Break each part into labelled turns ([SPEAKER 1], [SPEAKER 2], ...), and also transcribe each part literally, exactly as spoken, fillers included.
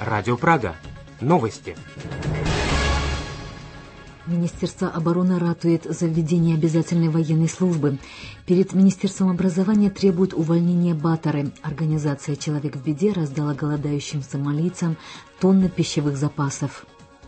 [SPEAKER 1] Радио Прага. Новости.
[SPEAKER 2] Министерство обороны ратует за введение обязательной военной службы. Перед Министерством образования требуют увольнения Баторы. Организация «Человек в беде» раздала голодающим сомалийцам тонны пищевых запасов.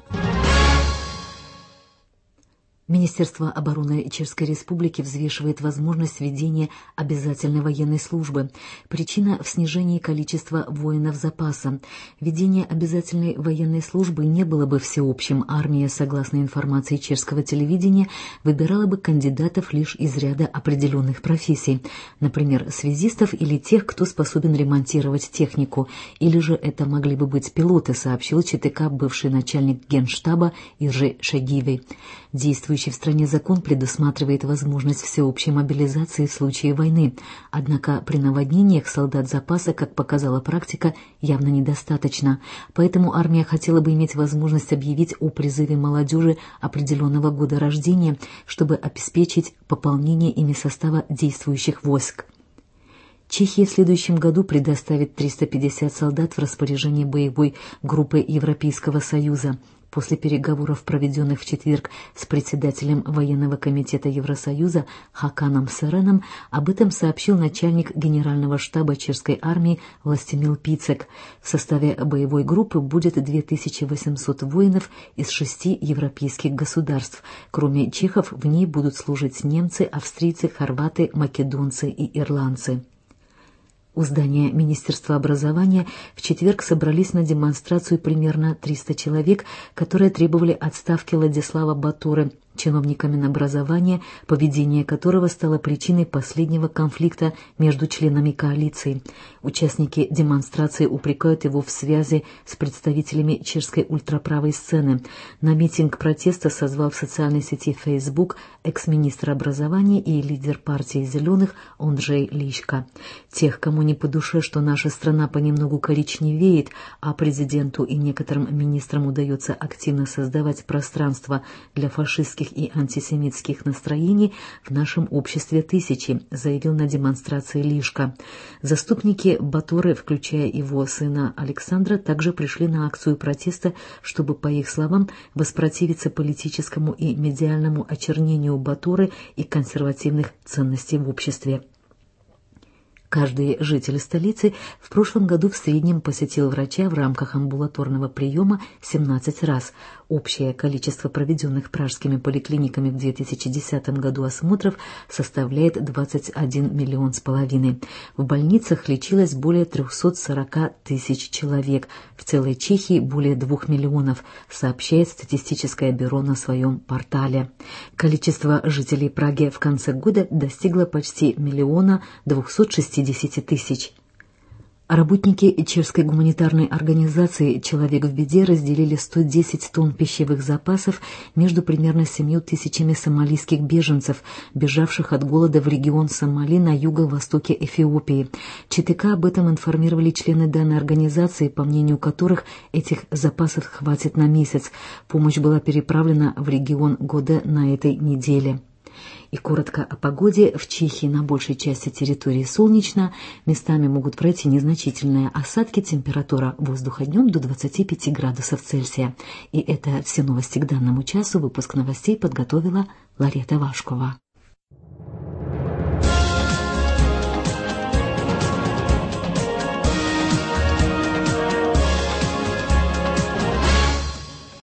[SPEAKER 2] Министерство обороны Чешской Республики взвешивает возможность введения обязательной военной службы. Причина в снижении количества воинов запаса. Введение обязательной военной службы не было бы всеобщим. Армия, согласно информации чешского телевидения, выбирала бы кандидатов лишь из ряда определенных профессий. Например, связистов или тех, кто способен ремонтировать технику. Или же это могли бы быть пилоты, сообщил ЧТК бывший начальник Генштаба Иржи Шагиевой. Действующий в стране закон предусматривает возможность всеобщей мобилизации в случае войны. Однако при наводнениях солдат запаса, как показала практика, явно недостаточно. Поэтому армия хотела бы иметь возможность объявить о призыве молодежи определенного года рождения, чтобы обеспечить пополнение ими состава действующих войск. Чехия в следующем году предоставит триста пятьдесят солдат в распоряжение боевой группы Европейского Союза. После переговоров, проведенных в четверг с председателем военного комитета Евросоюза Хаканом Сереном, об этом сообщил начальник генерального штаба чешской армии Властимир Пицек. В составе боевой группы будет две тысячи восемьсот воинов из шести европейских государств. Кроме чехов, в ней будут служить немцы, австрийцы, хорваты, македонцы и ирландцы. У здания Министерства образования в четверг собрались на демонстрацию примерно триста человек, которые требовали отставки Владислава Баторы, чиновника Минобразования, поведение которого стало причиной последнего конфликта между членами коалиции. Участники демонстрации упрекают его в связи с представителями чешской ультраправой сцены. На митинг протеста созвал в социальной сети Facebook экс-министр образования и лидер партии «Зеленых» Онджей Личка. Тех, кому не по душе, что наша страна понемногу коричневеет, а президенту и некоторым министрам удается активно создавать пространство для фашистских и антисемитских настроений, в нашем обществе тысячи, заявил на демонстрации Лишка. Заступники Баторы, включая его сына Александра, также пришли на акцию протеста, чтобы, по их словам, воспротивиться политическому и медиальному очернению Баторы и консервативных ценностей в обществе. Каждый житель столицы в прошлом году в среднем посетил врача в рамках амбулаторного приема семнадцать раз. Общее количество проведенных пражскими поликлиниками в две тысячи десятом году осмотров составляет двадцать один миллион с половиной. В больницах лечилось более трехсот сорока тысяч человек. В целой Чехии более двух миллионов, сообщает статистическое бюро на своем портале. Количество жителей Праги в конце года достигло почти миллиона двухсот шестидесяти тысяч. Работники чешской гуманитарной организации «Человек в беде» разделили сто десять тонн пищевых запасов между примерно семью тысячами сомалийских беженцев, бежавших от голода в регион Сомали на юго-востоке Эфиопии. ЧТК об этом информировали члены данной организации, по мнению которых этих запасов хватит на месяц. Помощь была переправлена в регион Годе на этой неделе. И коротко о погоде. В Чехии на большей части территории солнечно, местами могут пройти незначительные осадки, температура воздуха днем до двадцати пяти градусов Цельсия. И это все новости к данному часу. Выпуск новостей подготовила Ларета Вашкова.